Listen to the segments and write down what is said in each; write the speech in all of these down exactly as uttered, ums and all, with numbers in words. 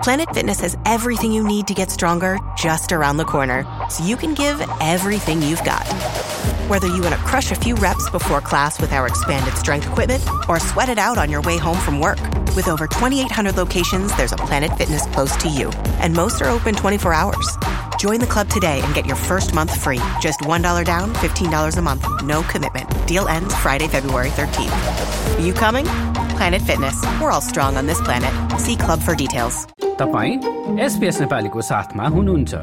Planet Fitness has everything you need to get stronger just around the corner, so you can give everything you've got. Whether you want to crush a few reps before class with our expanded strength equipment or sweat it out on your way home from work, with over twenty-eight hundred locations, there's a Planet Fitness close to you, and most are open twenty-four hours. Join the club today and get your first month free. Just one dollar down, fifteen dollars a month. No commitment. Deal ends Friday, February thirteenth. You coming? Planet Fitness. We're all strong on this planet. See club for details. तपाईं SBS नेपालीको साथमा हुनुहुन्छ।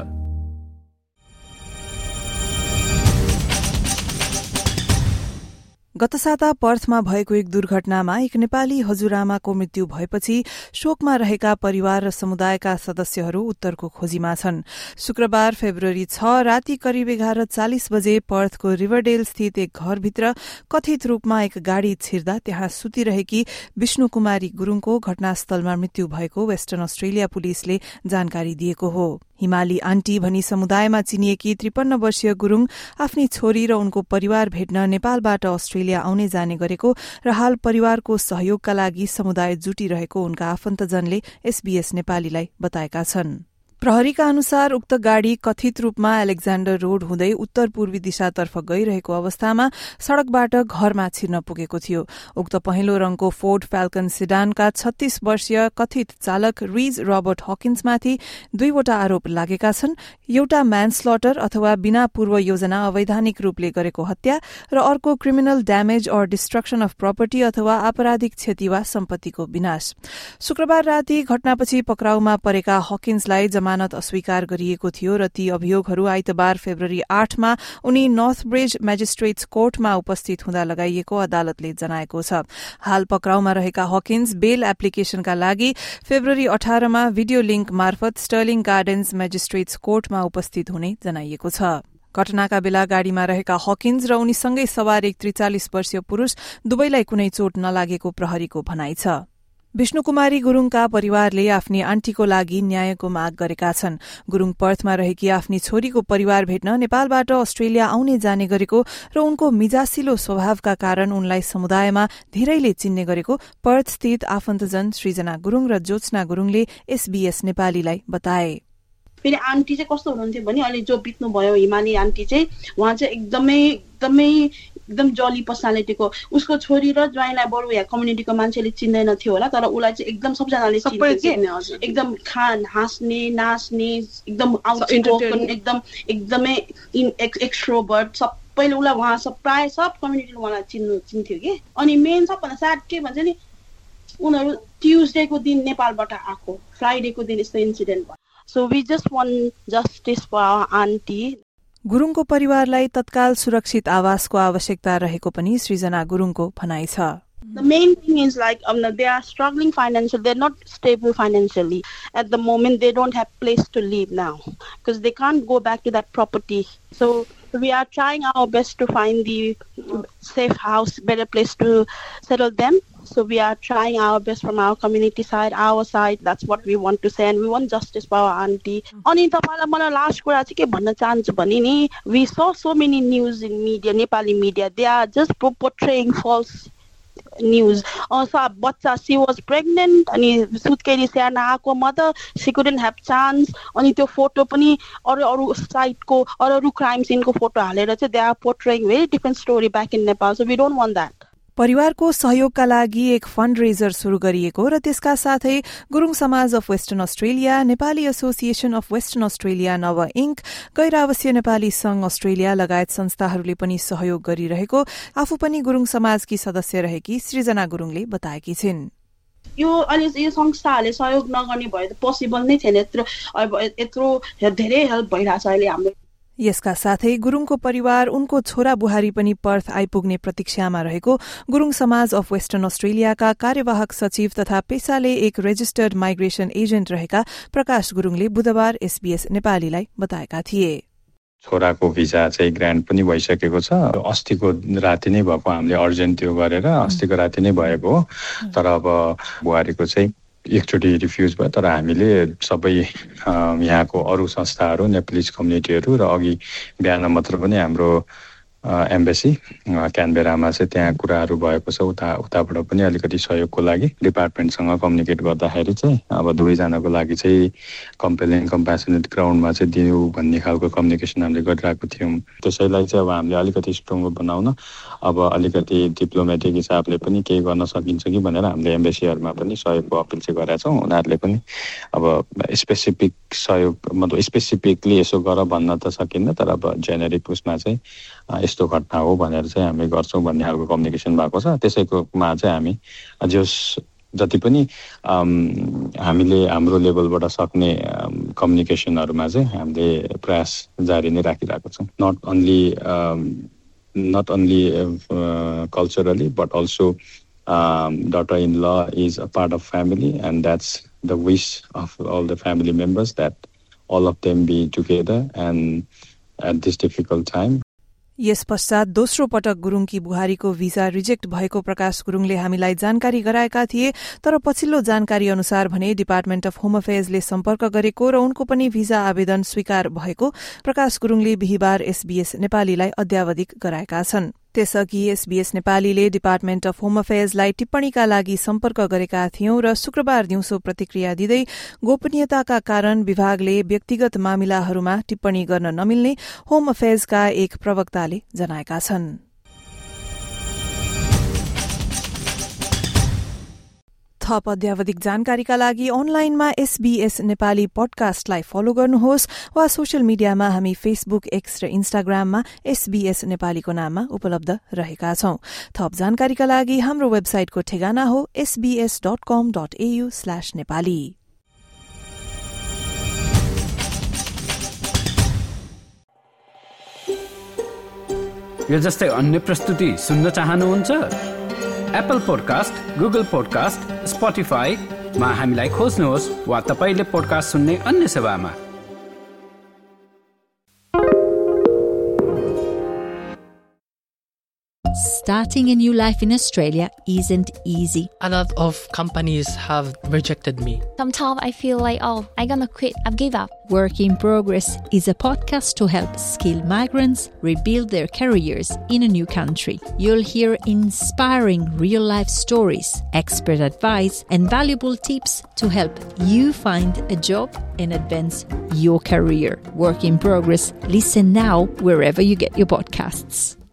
गत साता पर्थमा भएको एक दुर्घटनामा एक नेपाली हजुरआमाको मृत्यु भएपछि शोकमा रहेका परिवार र समुदायका सदस्यहरू उत्तरको खोजीमा छन्। शुक्रबार फेब्रुअरी छ राति करिब एघार चालिस बजे पर्थको रिभरडेल स्थित एक घरभित्र कथित रूपमा एक गाड़ी छिर्दा त्यहाँ सुतिरहेकी विष्णु कुमारी गुरूङको घटनास्थलमा मृत्यु भएको वेस्टर्न अस्ट्रेलिया पुलिसले जानकारी दिएको हो। हिमाली आन्टी भनी समुदायमा चिनिएकी त्रिपन्न वर्षीय गुरूङ आफ्नी छोरी र उनको परिवार भेट्न नेपालबाट अस्ट्रेलिया आउने जाने गरेको र हाल परिवारको सहयोगका लागि समुदाय जुटिरहेको उनका आफन्तजनले एसबीएस नेपालीलाई बताएका छन्। प्रहरीका अनुसार उक्त गाड़ी कथित रूपमा एलेक्जेण्डर रोड हुँदै उत्तर पूर्वी दिशातर्फ गइरहेको अवस्थामा सड़कबाट घरमा छिर्न पुगेको थियो। उक्त पहेँलो रंगको फोर्ड फ्याल्कन सिडानका छत्तीस वर्षीय कथित चालक रिज रबर्ट हकिन्समाथि दुईवटा आरोप लागेका छन्। एउटा म्यानस्लटर अथवा बिना पूर्व योजना अवैधानिक रूपले गरेको हत्या र अर्को क्रिमिनल ड्यामेज और डिस्ट्रक्सन अफ प्रपर्टी अथवा आपराधिक क्षति वा सम्पत्तिको विनाश। शुक्रबार राति घटनापछि पक्राउमा परेका हकिन्सलाई जमानत अस्वीकार गरिएको थियो र ती अभियोगहरू आइतबार फेब्रुअरी आठमा उनी नर्थब्रिज म्याजिस्ट्रेट्स कोर्टमा उपस्थित हुँदा लगाइएको अदालतले जनाएको छ। हाल पक्राउमा रहेका हकिन्स बेल एप्लिकेशनका लागि फेब्रुअरी अठारमा भिडियो लिंक मार्फत स्टर्लिङ गार्डन्स म्याजिस्ट्रेट्स कोर्टमा उपस्थित हुने जनाइएको छ। घटनाका बेला गाड़ीमा रहेका हकिन्स र उनीसँगै सवार एक त्रिचालिस वर्षीय पुरूष दुवैलाई कुनै चोट नलागेको प्रहरीको भनाइ छ। विष्णु कुमारी गुरूङका परिवारले आफ्नी आन्टीको लागि न्यायको माग गरेका छन्। गुरूङ पर्थमा रहेकी आफ्नी छोरीको परिवार भेट्न नेपालबाट अस्ट्रेलिया आउने जाने गरेको र उनको मिजासिलो स्वभावका कारण उनलाई समुदायमा धेरैले चिन्ने गरेको पर्थ स्थित आफन्तजन सृजना गुरूङ र ज्योत्सना गुरूङले एसबीएस नेपालीलाई बताए। फेरि आन्टी चाहिँ कस्तो हुनुहुन्थ्यो भने अहिले जो बित्नु भयो हिमाली आन्टी चाहिँ उहाँ चाहिँ एकदमै एकदमै एकदम जली पर्सनालिटीको, उसको छोरी र ज्वाइँलाई बरु यहाँ कम्युनिटीको मान्छेले चिन्दैन थियो होला, तर उसलाई चाहिँ एकदम सबजनाले चिन्थ्यो। एकदम खान हाँस्ने नाच्ने एकदम आउटस्पोकन एकदम एकदमै एक्सट्रोभर्ट सबैले उसलाई उहाँ सब प्रायः सब कम्युनिटीले उहाँलाई चिन्नु चिन्थ्यो कि। अनि मेन सबभन्दा स्याड के भन्छ नि उनीहरू ट्युजडेको दिन नेपालबाट आएको, फ्राइडेको दिन यस्तो इन्सिडेन्ट भयो। So we just want justice for our aunty. गुरूङको परिवारलाई तत्काल सुरक्षित आवासको आवश्यकता रहेको पनि सृजना गुरूङको भनाइ छ। The main thing is like um, they are struggling financially. They're not stable financially. At the moment, they don't have place to live now because they can't go back to that property. So we are trying our best to find the safe house, better place to settle them. So we are trying our best from our community side, our side. That's what we want to say, and we want justice for our auntie. अनि तपाईलाई मलाई last कुरा चाहिँ के भन्न चाहन्छु भने नि, we saw so many news in media, Nepali media. They are just portraying false news. Also, bachcha, she was pregnant अनि सुत्केरी स्याहार्न आएको mother, she couldn't have chance. अनि त्यो फोटो पनि अरू अरू साइटको अरू अरू क्राइम सिनको फोटो हालेर चाहिँ they are portraying very different story back in Nepal. So we don't want that. परिवारको सहयोगका लागि एक फन्ड रेजर शुरू गरिएको र त्यसका साथै गुरूङ समाज of Western Australia, Nepali association of Western Australia नव इन्क, गैर आवासीय नेपाली संघ अस्ट्रेलिया लगायत संस्थाहरूले पनि सहयोग गरिरहेको आफू पनि गुरूङ समाजकी सदस्य रहेकी सृजना गुरूङले बताएकी छिन्। यो अहिले यो संस्थाहरूले सहयोग नगर्ने भए त पोसिबल नै थिएन। यत्रो यत्रो धेरै हेल्प भइरहेछ अहिले हाम्रो। यसका साथै गुरूङको परिवार उनको छोरा बुहारी पनि पर्थ आइपुग्ने प्रतीक्षामा रहेको गुरूङ समाज अफ वेस्टर्न अस्ट्रेलियाका कार्यवाहक सचिव तथा पेसाले एक रेजिस्टर्ड माइग्रेसन एजेन्ट रहेका प्रकाश गुरूङले बुधबार एसबीएस नेपालीलाई बताएका थिए। छोराको भिजा चाहिँ ग्रान्ट पनि भइसकेको छ। अस्तिको राति नै भएको, हामीले अर्जेन्ट त्यो गरेर अस्तिको राति नै भएको हो। तर अब बुहारीको चाहिँ एकचोटि रिफ्युज भयो, तर हामीले सबै यहाँको अरू संस्थाहरू, नेपालिज कम्युनिटीहरू र अघि बिहान मात्र पनि हाम्रो एम्बेसी क्यानबेरामा चाहिँ त्यहाँ कुराहरू भएको छ। उता उताबाट पनि अलिकति सहयोगको लागि डिपार्टमेन्टसँग कम्युनिकेट गर्दाखेरि चाहिँ अब दुवैजनाको लागि चाहिँ कम्पेलिङ कम्प्यासनेट ग्राउन्डमा चाहिँ दिनु भन्ने खालको कम्युनिकेसन हामीले गरिरहेको थियौँ। त्यसैलाई चाहिँ अब हामीले अलिकति स्ट्रङ्गर बनाउन अब अलिकति डिप्लोमेटिक हिसाबले पनि केही गर्न सकिन्छ कि भनेर हामीले एम्बेसीहरूमा पनि सहयोगको अपिल चाहिँ गरेका छौँ। उनीहरूले पनि अब स्पेसिफिक सहयोग मतलब स्पेसिफिकली यसो गर भन्न त सकिन्न, तर अब जेनेरिक उसमा चाहिँ यस्तो घटना हो भनेर चाहिँ हामी गर्छौँ भन्ने खालको कम्युनिकेसन भएको छ। त्यसैकोमा चाहिँ हामी जस जति पनि हामीले हाम्रो लेभलबाट सक्ने कम्युनिकेसनहरूमा चाहिँ हामीले प्रयास जारी नै राखिरहेको छौँ। Not only not only culturally but also daughter in law is a part of family, and that's the wish of all the family members that all of them be together and at this difficult time. यस पश्चात दोस्रो पटक गुरुङकी बुहारीको visa reject भएको प्रकाश गुरुङले हामीलाई जानकारी गराएका थिए। तर पछिल्लो जानकारी अनुसार भने डिपार्टमेन्ट अफ होम अफेयर्सले सम्पर्क गरेको र उनको पनि भिजा आवेदन स्वीकार भएको प्रकाश गुरुङले बिहिबार एसबीएस नेपालीलाई अद्यावधिक गराएका छन्। त्यसअघि एसबीएस नेपालीले डिपार्टमेन्ट अफ होम अफेयर्सलाई टिप्पणीका लागि सम्पर्क गरेका थियौं र शुक्रबार दिउँसो प्रतिक्रिया दिँदै गोपनीयताका कारण विभागले व्यक्तिगत मामिलाहरूमा टिप्पणी गर्न नमिल्ने होम अफेयर्सका एक प्रवक्ताले जनाएका छन्। थप अध्यावधिक जानकारीका लागि अनलाइनमा एसबीएस नेपाली पडकास्टलाई फलो गर्नुहोस् वा सोशल मिडियामा हामी फेसबुक, एक्स र इन्स्टाग्राममा एसबीएस नेपालीको नाममा उपलब्ध रहेका छौं। थप जानकारीका लागि हाम्रो वेबसाइटको ठेगाना हो SBS dot com dot AU slash Nepali. यो जस्तै अन्य प्रस्तुति सुन्न चाहनुहुन्छ? एप्पल पोडकास्ट, गुगल पोडकास्ट, स्पोटिफाईमा हामीलाई खोज्नुहोस् वा तपाईले पोडकास्ट सुन्ने अन्य सेवामा। Starting a new life in Australia isn't easy. A lot of companies have rejected me. Sometimes I feel like, oh, I'm gonna quit, I've given up. Work in Progress is a podcast to help skilled migrants rebuild their careers in a new country. You'll hear inspiring real-life stories, expert advice, and valuable tips to help you find a job and advance your career. Work in Progress. Listen now wherever you get your podcasts.